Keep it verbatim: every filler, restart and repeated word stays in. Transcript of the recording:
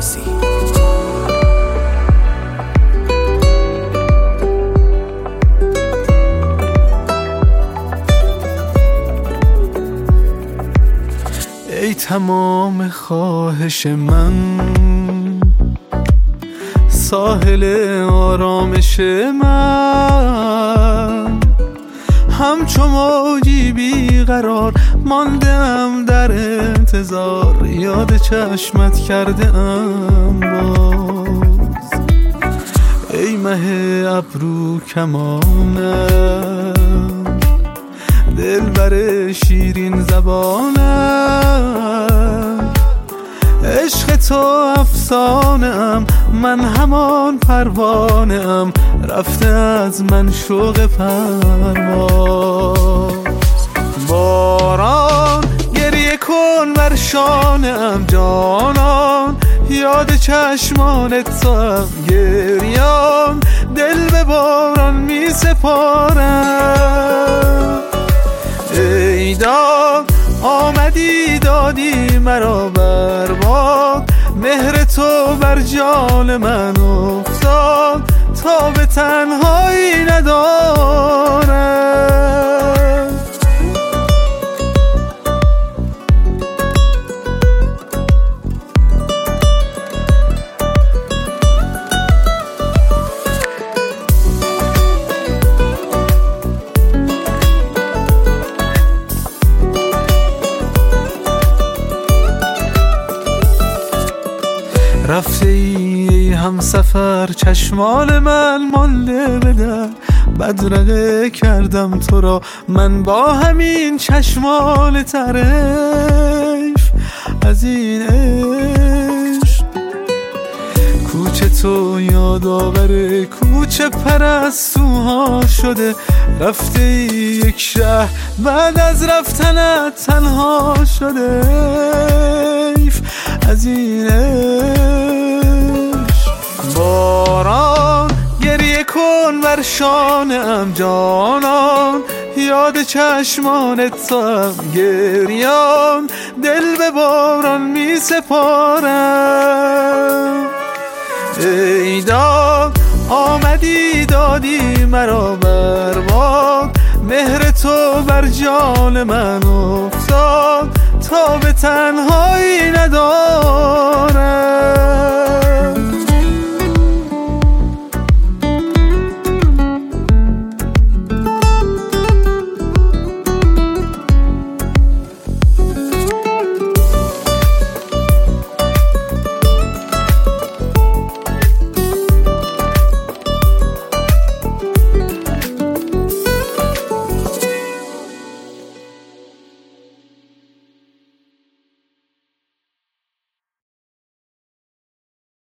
عباسی. ای تمام خواهش من، ساحل آرامش من، همچو موجی بیقرار ماندم در انتظار، یاد چشمت کرده ام باز. ای مه ابرو کمانم، دلبر شیرین زبانم، عشق تو افسانه ام، من همان پروانه ام، رفته از من شوق پرواز. باران گریه کن بر شانه ام جانان، یاد چشمانت تو ام گریان، دل به باران می سپارم. ای داد آمدی دادی مرا برباد، مهر تو بر جان من افتاد، تا به تنهایی ندارم. رفته ای هم سفر چشمان من مانده بدر، بدرقه کردم تو را من با همین چشمان طرف از این عشق. کوچه تو یادآور کوچه پرستوها شده، رفته ای یک شهر بعد از رفتنت تنها شده از این عشق. باران گریه کن بر شانه ام جانان، یاد چشمانت تو ام گریان، دل به باران می سپارم. ای داد آمدی دادی مرا برباد، مهر تو بر جان من افتاد، تا به تنهایی ندارم.